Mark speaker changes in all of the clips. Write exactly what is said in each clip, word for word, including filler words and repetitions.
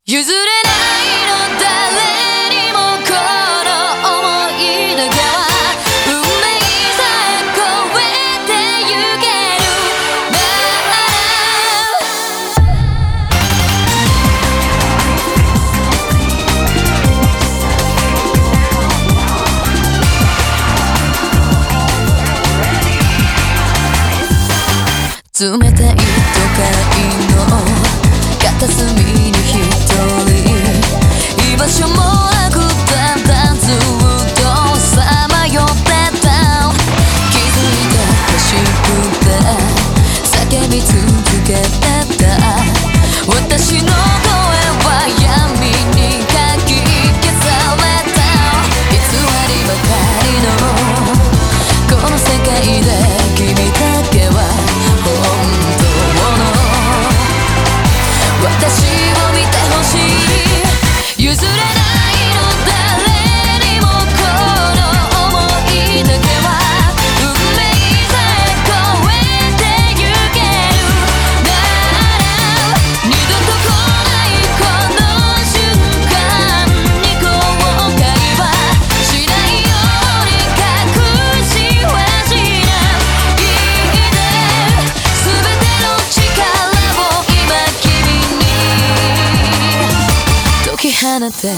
Speaker 1: 譲れないの誰にもこの想いだけは運命さえ超えてゆけるなら冷たい都会の片隅に一人居場所もなくただずっとさまよってた気づいて欲しくて叫び続けてた私の声は闇にかき消された偽りばかりのこの世界で君だけは本当の私を見てほしい譲れないの誰にもこの想いだけは運命さえ超えてゆけるなら二度と来ないこの瞬間に後悔はしないように隠しはしないで全ての力を今君に解き放て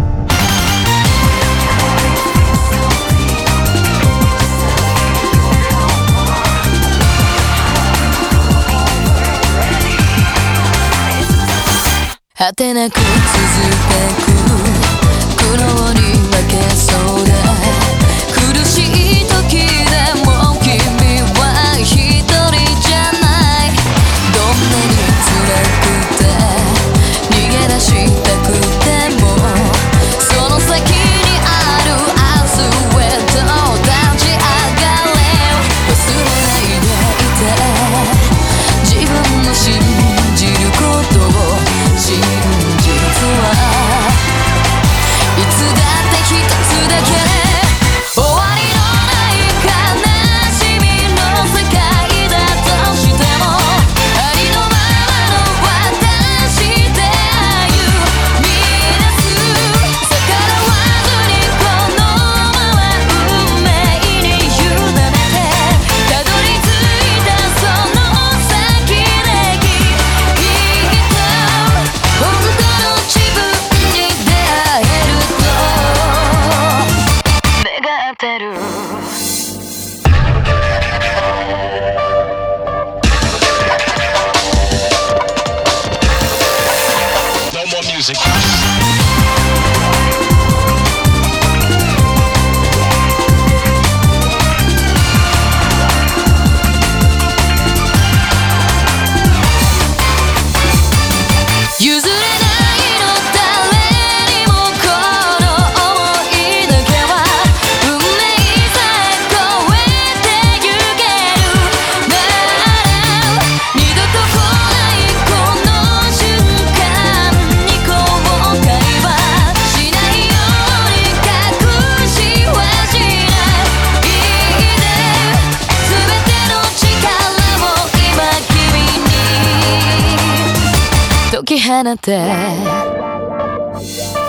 Speaker 1: 果てなく続く苦悩に負けそうで苦しい時でも君は一人じゃないどんなに辛くて逃げ出したくてもその先にある明日へと立ち上がれ忘れないでいて自分の信じることを真実はいつだって一つだけ終わりのない悲しみの世界だとしてもありのままの私で歩み出す逆らわずにこのまま運命に委ねてたどり着いたその先できっと本当の自分に出会えると願ってる
Speaker 2: No more music.
Speaker 1: 譲れないの誰にもこの想いだけは運命さえ超えてゆけるなら二度と来ないこの瞬間に後悔はしないように隠しはしないで全ての力を今君に解き放て